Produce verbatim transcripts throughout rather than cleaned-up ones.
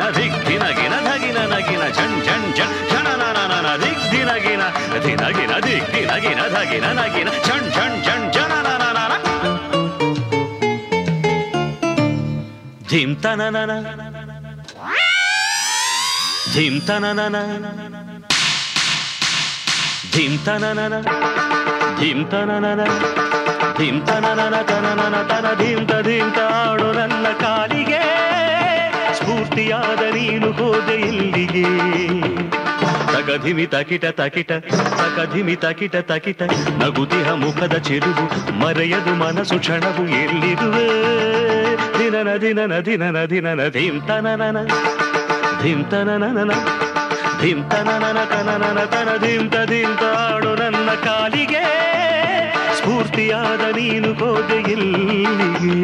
ಧಿನ ಧಿಕ್ ಧಿನ ಗಿನ ಧಗಿನ ನಗಿನ ಝಣ್ ಝಣ್ ಝಣ್ ಝಣ ನನ ಧಿಕ್ ಧಿನ ಗಿನ ಧಿನ ಗಿನ ಧಿಕ್ ಧಿನ ಗಿನ ಧಗಿನ ನಗಿನ ಝಣ್ ಝಣ್ ಝಣ್ ಝಣ ನನ ಧಿಮ್ ತನನನ ಧಿಮ್ ತನನನ ಧಿಮ್ ತನನನ ಧಿಮ್ ತನನನ ಧಿಮ್ ತನನನ ತನನನ ತನ ಧಿಮ್ ತ ಧಿಮ್ ತಾಡು ನನ್ನ ಕಾಲಿಗೆ ಸ್ಫೂರ್ತಿಯಾದ ನೀನು ಹೋದೆ ಇಲ್ಲಿಗೆ ತಕಧಿಮಿ ತಕಿಟ ತಕಿಟ ತಕಧಿಮಿ ತಕಿಟ ತಕಿಟ ನಗುತಿಹ ಮುಖದ ಚೆಲುವು ಮರೆಯದು ಮನಸ್ಸು ಕ್ಷಣವು ಎಲ್ಲಿರುವೆ ದಿನನ ದಿನನ ದಿನನ ದಿನನ ಧಿಮ್ ತನನನ ಧಿಮ್ ತನನನ ಧಿಮ್ ತನನನ ತನನನ ತನ ಧಿಮ್ ತ ಧಿಮ್ ತಾಡು ನನ್ನ ಕಾಲಿಗೆ ಸ್ಫೂರ್ತಿಯಾದ ನೀನು ಹೋದೆ ಇಲ್ಲಿಗೆ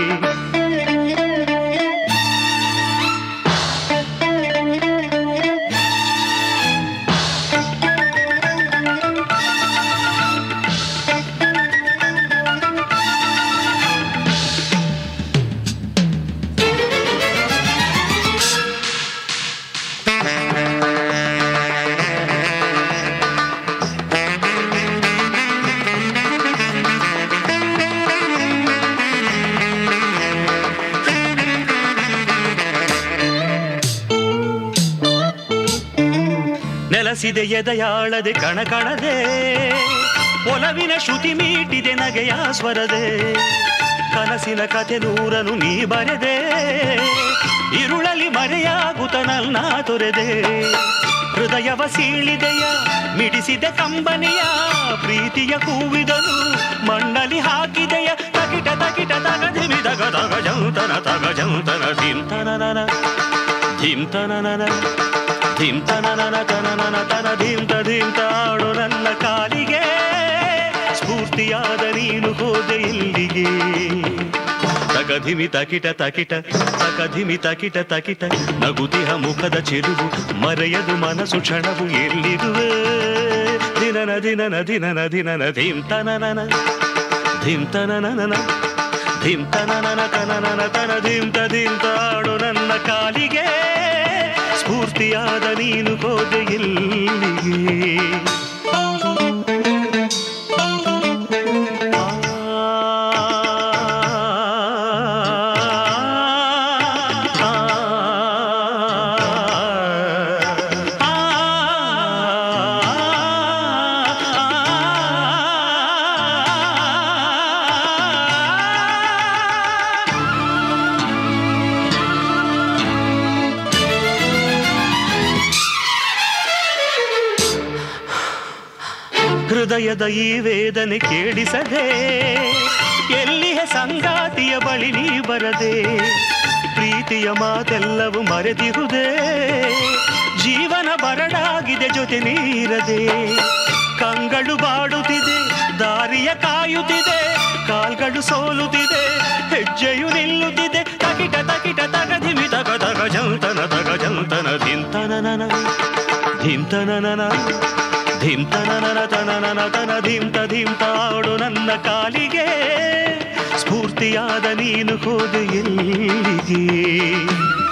ನೆಲಸಿದೆ ಎದೆಯಾಳದೆ ಕಣಕಣದೆ ಒಲವಿನ ಶ್ರುತಿ ಮೀಟಿದೆ ನಗೆಯ ಸ್ವರದೆ ಕನಸಿನ ಕಥೆ ನೂರನು ನೀ ಬರೆದೆ ಇರುಳಲಿ ಮರೆಯಾಗುತ್ತ ನನ್ನ ತೊರೆದೆ ಹೃದಯವ ಸೀಳಿದೆಯ ಮಿಡಿಸಿದೆ ಕಂಬನಿಯ ಪ್ರೀತಿಯ ಕೂವಿದನು ಮಣ್ಣಲಿ ಹಾಕಿದೆಯ ತಕಿಟ ತಕಿಟ ತಗಧಿಮಿ ತಗ ತಗ ಜಂತನ ತಗ ಜಂತನ ಧಿಮ್ ತನನನ ಧಿಮ್ ತನನನ ಧಿಮ್ ತನನನ ತನನನ ತನ ಧಿಮ್ ತ ಧಿಮ್ ತಾಡು ನನ್ನ ಕಾಲಿಗೆ ಸ್ಫೂರ್ತಿಯಾದ ನೀನು ಹೋದೆ ಇಲ್ಲಿಗೆ ತಕಧಿಮಿ ತಕಿಟ ತಕಿಟ ತಕಧಿಮಿ ತಕಿಟ ತಕಿಟ ನಗುತಿಹ ಮುಖದ ಚೆಲುವು ಮರೆಯದು ಮನಸ್ಸು ಕ್ಷಣವು ಎಲ್ಲಿರುವೆ ದಿನನ ದಿನನ ದಿನನ ದಿನನ ಧಿಮ್ ತನನನ ಧಿಮ್ ತನನನ ಧಿಮ್ ತನನನ ತನನನ ತನ ಧಿಮ್ ತ ಧಿಮ್ ತಾಡು ನನ್ನ ಕಾಲಿಗೆ ಸ್ಫೂರ್ತಿಯಾದ ನೀನು ಹೋದೆ ಇಲ್ಲಿಗೆ ಹೃದಯದ ಈ ವೇದನೆ ಕೇಳಿಸದೆ ಎಲ್ಲಿಯ ಸಂಗಾತಿಯ ಬಳಿ ನೀ ಬರದೆ ಪ್ರೀತಿಯ ಮಾತೆಲ್ಲವೂ ಮರೆತಿರುವುದೇ ಜೀವನ ಬರಡಾಗಿದೆ ಜೊತೆ ನೀರದೆ ಕಂಗಳು ಬಾಡುತ್ತಿದೆ ದಾರಿಯ ಕಾಯುತ್ತಿದೆ ಕಾಲ್ಗಳು ಸೋಲುತ್ತಿದೆ ಹೆಜ್ಜೆಯು ನಿಲ್ಲುತ್ತಿದೆ ತಕಿಟ ತಕಿಟ ತಗಧಿಮಿ ತಗ ತಗ ಜಂತನ ತಗ ಜಂತನ ಧಿಂತನನ ಧಿಂತನನ ಧಿಮ್ ತನನನ ತನನನ ತನ ಧಿಮ್ ತ ಧಿಮ್ ತಾಡು ನನ್ನ ಕಾಲಿಗೆ ಸ್ಫೂರ್ತಿಯಾದ ನೀನು ಹೋದೆ ಎಲ್ಲಿಗೆ